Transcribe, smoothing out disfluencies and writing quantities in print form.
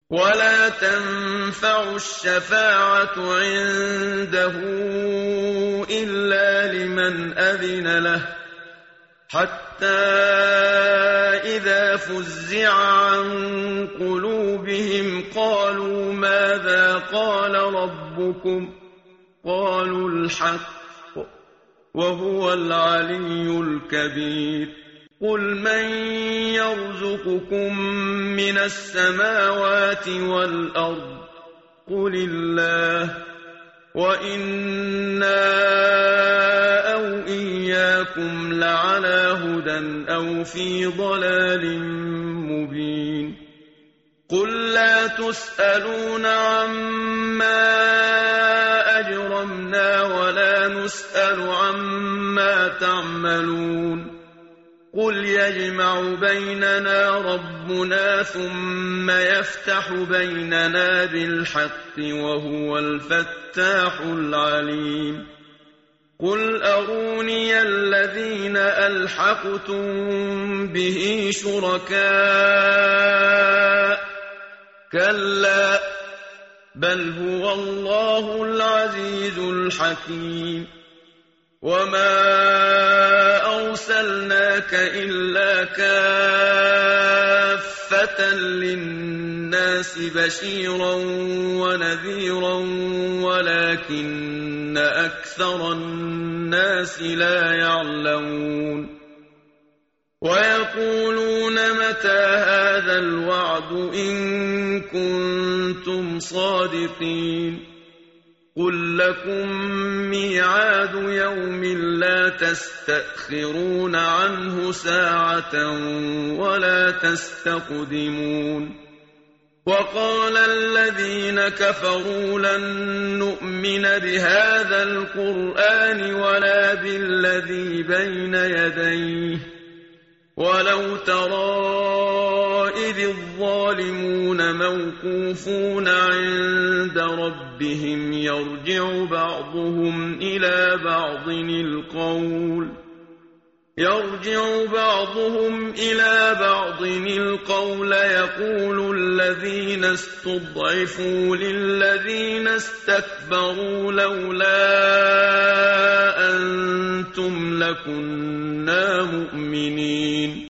ولا تنفع الشفاعة عنده إلا لمن أذن له حتى إذا فزع عن قلوبهم قالوا ماذا قال ربكم قالوا الحق وهو العلي الكبير قل من يرزقكم من السماوات والأرض قل الله وإنا أو إياكم لعلى هدى أو في ضلال مبين قل لا تسألون عما أجرمنا ولا نسأل عما تعملون قل يجمع بيننا ربنا ثم يفتح بيننا بالحق وهو الفتاح العليم قل أروني الذين ألحقتم به شركاء كلا بل هو الله العزيز الحكيم وما أرسلناك إلا كافة للناس بشيرا ونذيرا ولكن أكثر الناس لا يعلمون ويقولون متى هذا الوعد إن كنتم صادقين قل لكم ميعاد يوم لا تستأخرون عنه ساعة ولا تستقدمون وقال الذين كفروا لن نؤمن بهذا القرآن ولا بالذي بين يديه ولو ترى إذ الظالمون موقوفون عند ربهم يرجع بعضهم إلى بعض القول يقول الذين استضعفوا للذين استكبروا لولا أنتم لكنا مؤمنين